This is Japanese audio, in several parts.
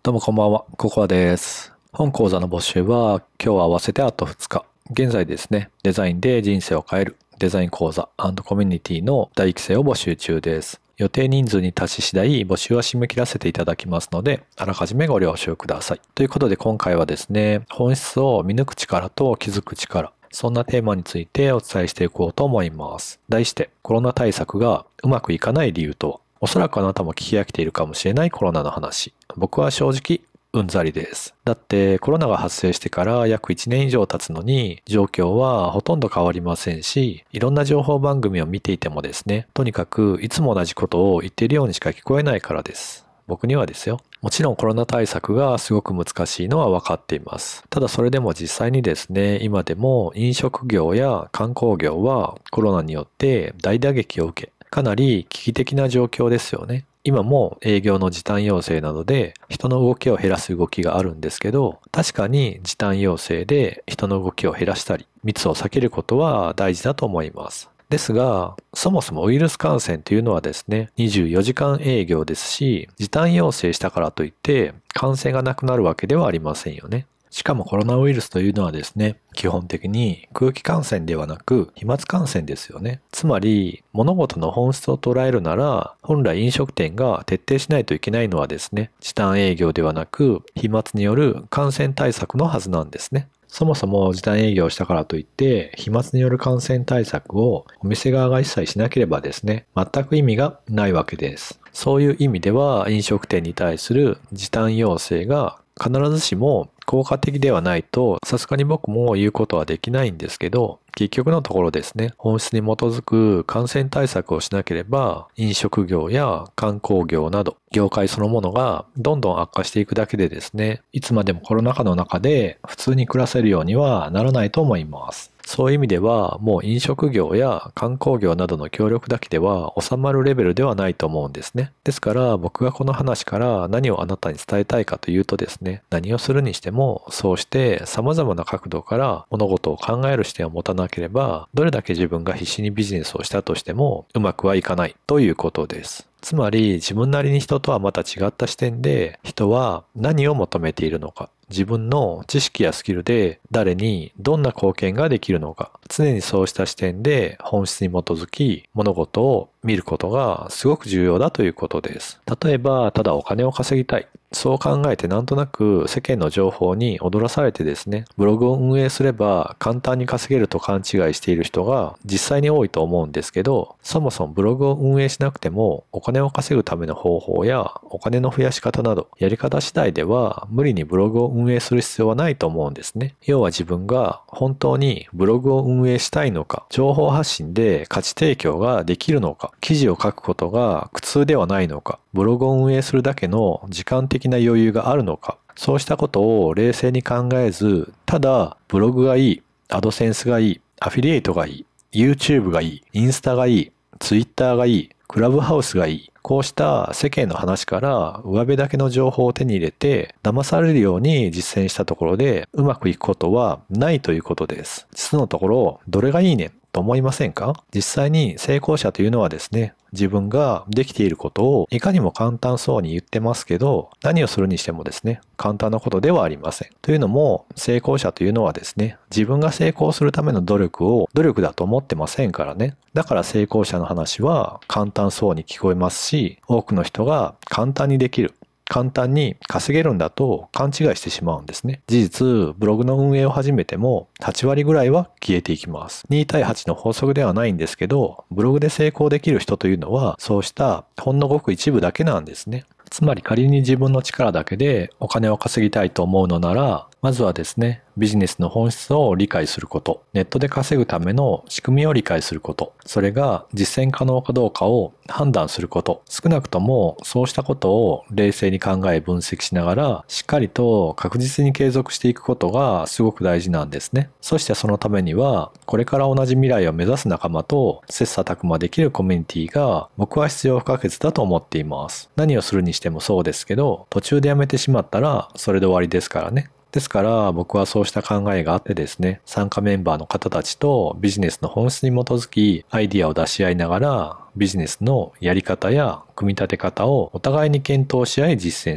どうもこんばんは、ココアです。本講座の募集は今日合わせてあと2日。現在ですね、デザインで人生を変えるデザイン講座&コミュニティの大育成を募集中です。予定人数に達し次第募集は締め切らせていただきますので、あらかじめご了承ください。ということで今回はですね、本質を見抜く力と気づく力。そんなテーマについてお伝えしていこうと思います。題して、コロナ対策がうまくいかない理由とは。おそらくあなたも聞き飽きているかもしれないコロナの話。僕は正直、うんざりです。だってコロナが発生してから約1年以上経つのに状況はほとんど変わりませんし、いろんな情報番組を見ていてもですね、とにかくいつも同じことを言っているようにしか聞こえないからです。僕にはですよ。もちろんコロナ対策がすごく難しいのは分かっています。ただそれでも実際にですね、今でも飲食業や観光業はコロナによって大打撃を受け、かなり危機的な状況ですよね。今も営業の時短要請などで人の動きを減らす動きがあるんですけど、確かに時短要請で人の動きを減らしたり、密を避けることは大事だと思います。ですが、そもそもウイルス感染というのはですね、24時間営業ですし、時短要請したからといって感染がなくなるわけではありませんよね。しかもコロナウイルスというのはですね、基本的に空気感染ではなく飛沫感染ですよね。つまり物事の本質を捉えるなら、本来飲食店が徹底しないといけないのはですね、時短営業ではなく飛沫による感染対策のはずなんですね。そもそも時短営業したからといって飛沫による感染対策をお店側が一切しなければですね、全く意味がないわけです。そういう意味では飲食店に対する時短要請が必ずしも効果的ではないと、さすがに僕も言うことはできないんですけど、結局のところですね、本質に基づく感染対策をしなければ、飲食業や観光業など、業界そのものがどんどん悪化していくだけでですね、いつまでもコロナ禍の中で普通に暮らせるようにはならないと思います。そういう意味では、もう飲食業や観光業などの協力だけでは収まるレベルではないと思うんですね。ですから僕がこの話から何をあなたに伝えたいかというとですね、何をするにしてもそうして様々な角度から物事を考える視点を持たなければ、どれだけ自分が必死にビジネスをしたとしてもうまくはいかないということです。つまり自分なりに人とはまた違った視点で人は何を求めているのか、自分の知識やスキルで誰にどんな貢献ができるのか、常にそうした視点で本質に基づき物事を見ることがすごく重要だということです。例えばただお金を稼ぎたい。そう考えてなんとなく世間の情報に踊らされてですね、ブログを運営すれば簡単に稼げると勘違いしている人が実際に多いと思うんですけど、そもそもブログを運営しなくてもお金を稼ぐための方法やお金の増やし方などやり方次第では無理にブログを運営する必要はないと思うんですね。要は自分が本当にブログを運営したいのか、情報発信で価値提供ができるのか、記事を書くことが苦痛ではないのか、ブログを運営するだけの時間的な余裕があるのか、そうしたことを冷静に考えず、ただブログがいい、アドセンスがいい、アフィリエイトがいい、YouTube がいい、インスタがいい、Twitter がいい、クラブハウスがいい、こうした世間の話から上辺だけの情報を手に入れて騙されるように実践したところでうまくいくことはないということです。実のところどれがいいねんと思いませんか？実際に成功者というのはですね、自分ができていることをいかにも簡単そうに言ってますけど、何をするにしてもですね、簡単なことではありません。というのも、成功者というのはですね、自分が成功するための努力を努力だと思ってませんからね。だから成功者の話は簡単そうに聞こえますし、多くの人が簡単にできる。簡単に稼げるんだと勘違いしてしまうんですね。事実、ブログの運営を始めても8割ぐらいは消えていきます。2対8の法則ではないんですけど、ブログで成功できる人というのはそうしたほんのごく一部だけなんですね。つまり仮に自分の力だけでお金を稼ぎたいと思うのなら、まずはですね、ビジネスの本質を理解すること、ネットで稼ぐための仕組みを理解すること、それが実践可能かどうかを判断すること、少なくともそうしたことを冷静に考え分析しながら、しっかりと確実に継続していくことがすごく大事なんですね。そしてそのためには、これから同じ未来を目指す仲間と切磋琢磨できるコミュニティが僕は必要不可欠だと思っています。何をするにしてもそうですけど、途中でやめてしまったらそれで終わりですからね。ですから僕はそうした考えがあってですね、参加メンバーの方たちとビジネスの本質に基づきアイディアを出し合いながらビジネスのやり方や組み立て方をお互いに検討し合い実践する。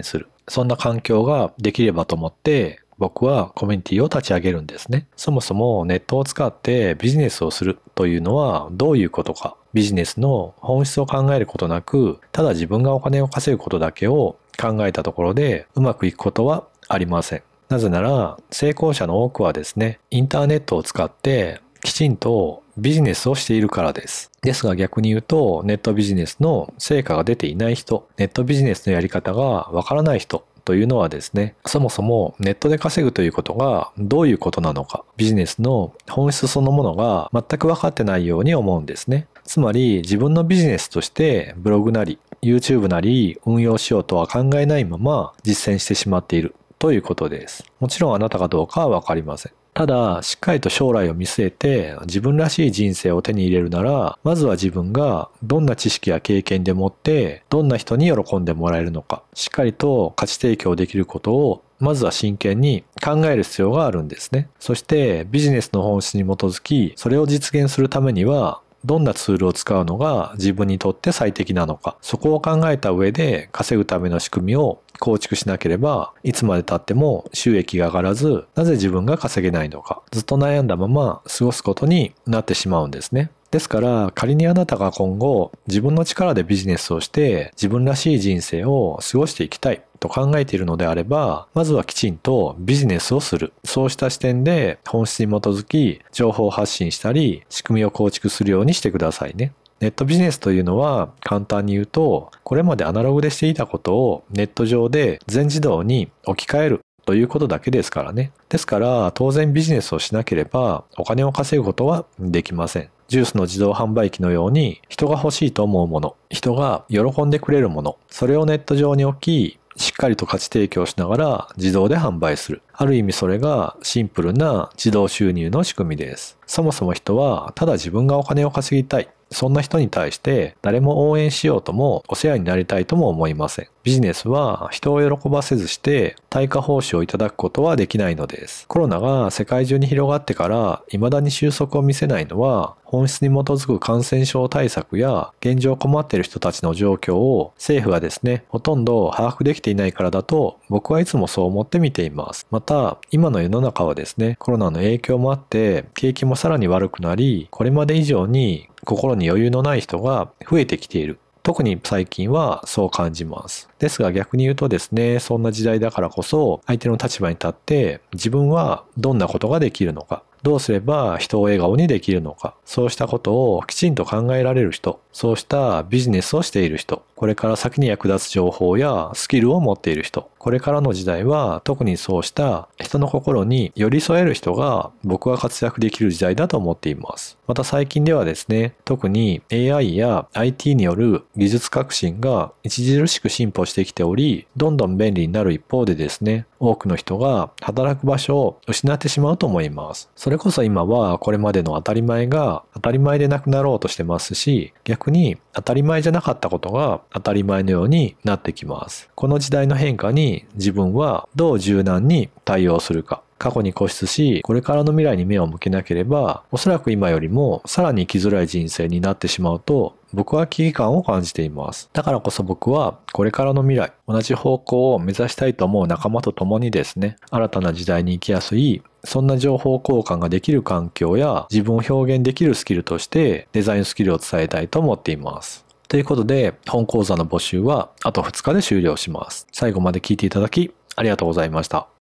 そんな環境ができればと思って僕はコミュニティを立ち上げるんですね。そもそもネットを使ってビジネスをするというのはどういうことか。ビジネスの本質を考えることなく、ただ自分がお金を稼ぐことだけを考えたところでうまくいくことはありません。なぜなら成功者の多くはですね、インターネットを使ってきちんとビジネスをしているからです。ですが逆に言うと、ネットビジネスの成果が出ていない人、ネットビジネスのやり方がわからない人というのはですね、そもそもネットで稼ぐということがどういうことなのか、ビジネスの本質そのものが全く分かってないように思うんですね。つまり自分のビジネスとしてブログなり YouTube なり運用しようとは考えないまま実践してしまっているということです。もちろんあなたがどうかはわかりません。ただ、しっかりと将来を見据えて自分らしい人生を手に入れるなら、まずは自分がどんな知識や経験でもってどんな人に喜んでもらえるのか、しっかりと価値提供できることをまずは真剣に考える必要があるんですね。そしてビジネスの本質に基づき、それを実現するためにはどんなツールを使うのが自分にとって最適なのか、そこを考えた上で稼ぐための仕組みを構築しなければ、いつまで経っても収益が上がらず、なぜ自分が稼げないのか、ずっと悩んだまま過ごすことになってしまうんですね。ですから仮にあなたが今後自分の力でビジネスをして自分らしい人生を過ごしていきたいと考えているのであれば、まずはきちんとビジネスをする。そうした視点で本質に基づき情報を発信したり仕組みを構築するようにしてくださいね。ネットビジネスというのは簡単に言うと、これまでアナログでしていたことをネット上で全自動に置き換えるということだけですからね。ですから当然ビジネスをしなければお金を稼ぐことはできません。ジュースの自動販売機のように人が欲しいと思うもの、人が喜んでくれるもの、それをネット上に置き、しっかりと価値提供しながら自動で販売する。ある意味それがシンプルな自動収入の仕組みです。そもそも人はただ自分がお金を稼ぎたい。そんな人に対して誰も応援しようともお世話になりたいとも思いません。ビジネスは人を喜ばせずして対価報酬をいただくことはできないのです。コロナが世界中に広がってから未だに収束を見せないのは、本質に基づく感染症対策や現状困っている人たちの状況を政府がですね、ほとんど把握できていないからだと僕はいつもそう思って見ています。また今の世の中はですね、コロナの影響もあって景気もさらに悪くなり、これまで以上に心に余裕のない人が増えてきている。特に最近はそう感じます。ですが逆に言うとですね、そんな時代だからこそ相手の立場に立って自分はどんなことができるのか、どうすれば人を笑顔にできるのか、そうしたことをきちんと考えられる人、そうしたビジネスをしている人、これから先に役立つ情報やスキルを持っている人、これからの時代は特にそうした人の心に寄り添える人が僕は活躍できる時代だと思っています。また最近ではですね、特に AI や IT による技術革新が著しく進歩してきており、どんどん便利になる一方でですね、多くの人が働く場所を失ってしまうと思います。それこそ今はこれまでの当たり前が当たり前でなくなろうとしてますし、逆に当たり前じゃなかったことが当たり前のようになってきます。この時代の変化に自分はどう柔軟に対応するか。過去に固執し、これからの未来に目を向けなければ、おそらく今よりもさらに生きづらい人生になってしまうと、僕は危機感を感じています。だからこそ僕はこれからの未来、同じ方向を目指したいと思う仲間と共にですね、新たな時代に生きやすい、そんな情報交換ができる環境や自分を表現できるスキルとしてデザインスキルを伝えたいと思っています。ということで、本講座の募集はあと2日で終了します。最後まで聞いていただきありがとうございました。